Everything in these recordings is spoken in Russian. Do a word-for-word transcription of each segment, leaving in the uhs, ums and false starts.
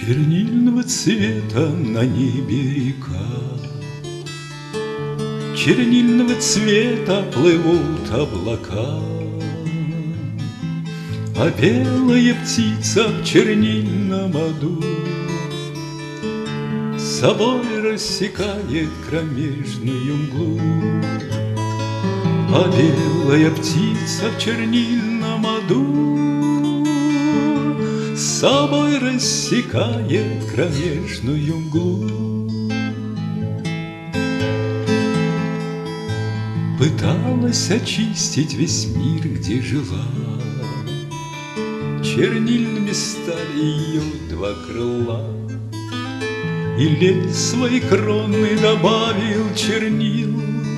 Чернильного цвета на небе река, чернильного цвета плывут облака, а белая птица в чернильном аду с собой рассекает кромежную мглу. А белая птица в чернильном аду с собой рассекает кромежную мглу. Пыталась очистить весь мир, где жила, чернильными стали ее два крыла, и лес свои кроны добавил чернил.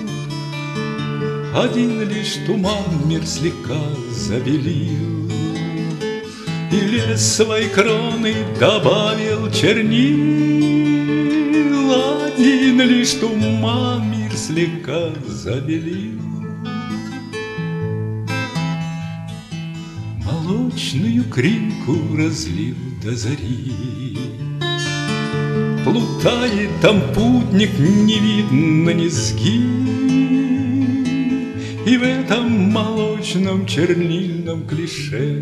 Один лишь туман мир слегка забелил, и лес свои кроны добавил чернил. Один лишь туман мир слегка забелил. Молочную кринку разлил до зари, плутает там путник, не видно низги. И в этом молочном чернильном клише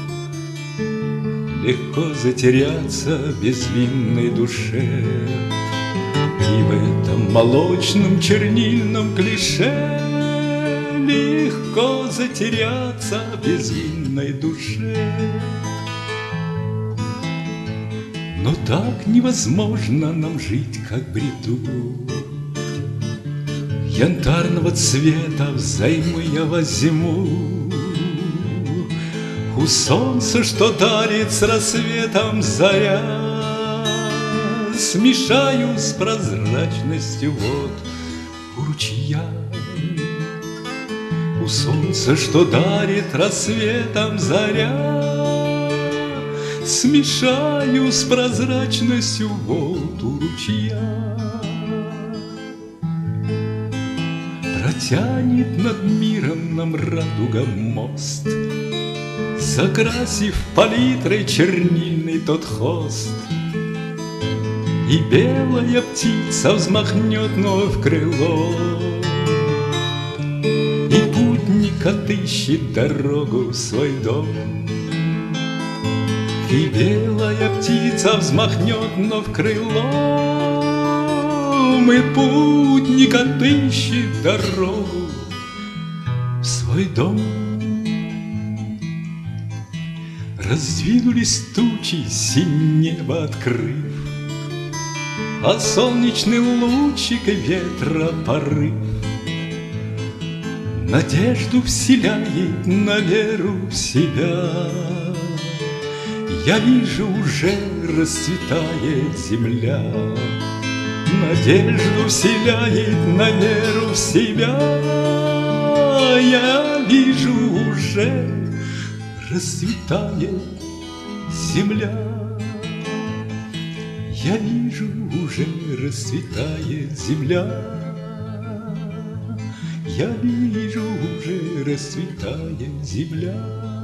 легко затеряться в безвинной душе. И в этом молочном чернильном клише легко затеряться в безвинной душе. Но так невозможно нам жить, как в бреду янтарного цвета взаймы я возьму у солнца, что дарит с рассветом заря. Смешаю с прозрачностью вод у ручья, у солнца, что дарит рассветом заря. Смешаю с прозрачностью вод у ручья. Протянет над миром нам радуга мост, закрасив палитрой чернильный тот хост. И белая птица взмахнет вновь крыло, и путник отыщет дорогу в свой дом. И белая птица взмахнет вновь крылом, и путник отыщет дорогу в свой дом. Раздвинулись тучи, синее небо открыв, а солнечный лучик ветра порыв надежду вселяет на веру в себя. Я вижу, уже расцветает земля, надежду вселяет на веру в себя. Я вижу, уже расцветает земля. Я вижу, уже расцветает земля. Я вижу, уже расцветает земля.